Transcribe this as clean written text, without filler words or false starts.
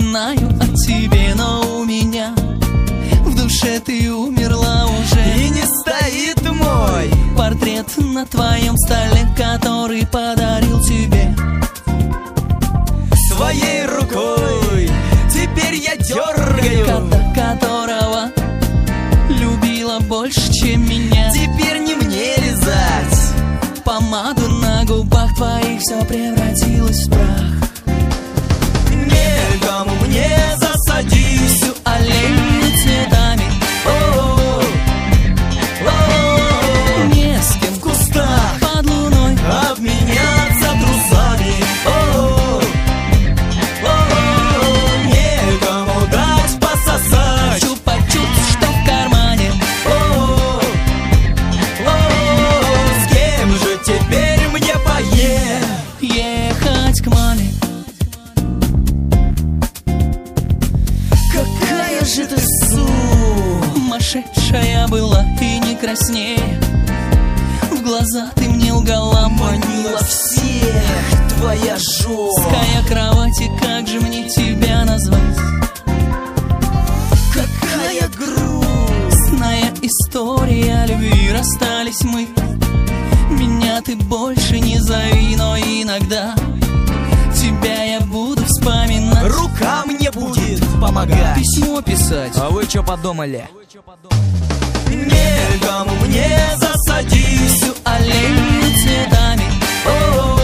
знаю о тебе, но у меня в душе ты умерла уже. И не стоит мой портрет на твоем столе, который подарил тебе своей рукой. Теперь я дергаю кота, которого любила больше, чем меня. Теперь не мне лизать помаду на губах твоих, все превратилось в прах. Некому мне засадить всю аллею цветами. Не с кем в кустах под луной обменяться трусами. Некому дать пососать чупа-чупс, что в кармане. С кем же теперь мне ехать к маме? Какая же ты сумасшедшая была и не краснее. В глаза ты мне лгала, манила всех твоя жесткая кровать, и как же мне тебя назвать? Какая грустная история любви, расстались мы. Меня ты больше не зови, но иногда тебя я буду вспоминать. Рука мне будет помогать письмо писать. А вы чё подумали? Некому мне засадить всю аллею цветами.